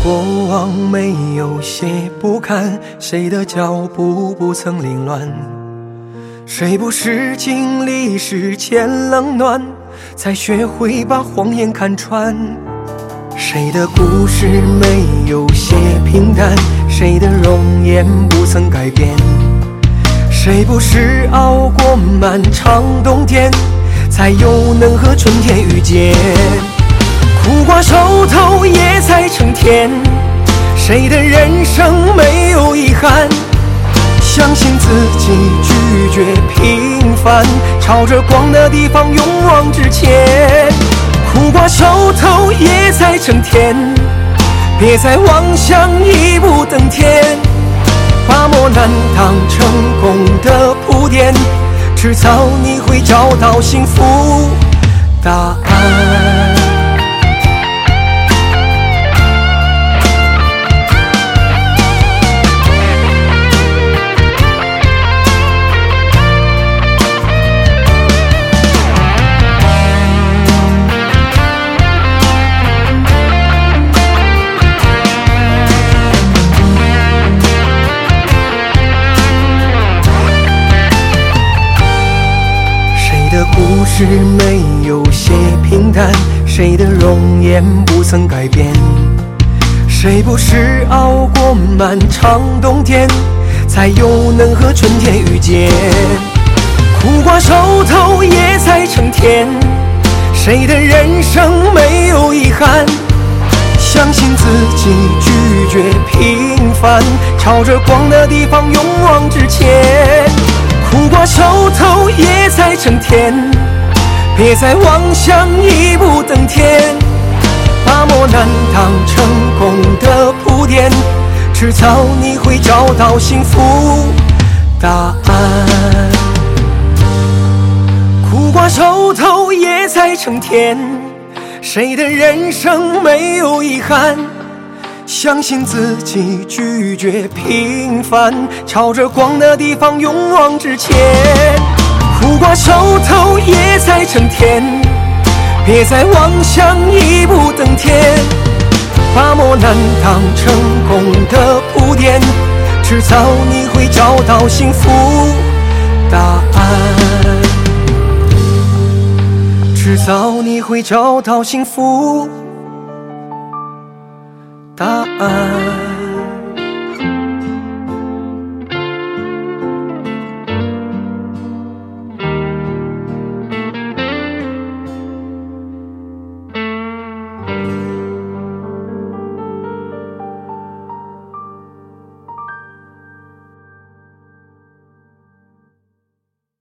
过往没有些不堪，谁的脚步不曾凌乱？谁不是经历世间冷暖，才学会把谎言看穿？谁的故事没有些平淡，谁的容颜不曾改变？谁不是熬过漫长冬天，才有能和春天遇见？苦瓜熟透也才成甜，谁的人生没有遗憾？相信自己，拒绝平凡，朝着光的地方勇往直前。苦瓜熟透也才成甜，别再妄想一步登天，把磨难当成功的铺垫，迟早你会找到幸福答案。故事没有些平淡，谁的容颜不曾改变？谁不是熬过漫长冬天，才有能和春天遇见？苦瓜熟透也才成甜，谁的人生没有遗憾？相信自己，拒绝平凡，朝着光的地方勇往直前。苦瓜熟透也才成甜，别再妄想一步登天，把磨难当成功的铺垫，迟早你会找到幸福答案。苦瓜熟透也才成甜，谁的人生没有遗憾？相信自己，拒绝平凡，朝着光的地方勇往直前。苦瓜熟透也才成甜，别再妄想一步登天，把磨难当成功的铺垫，迟早你会找到幸福答案。迟早你会找到幸福答案。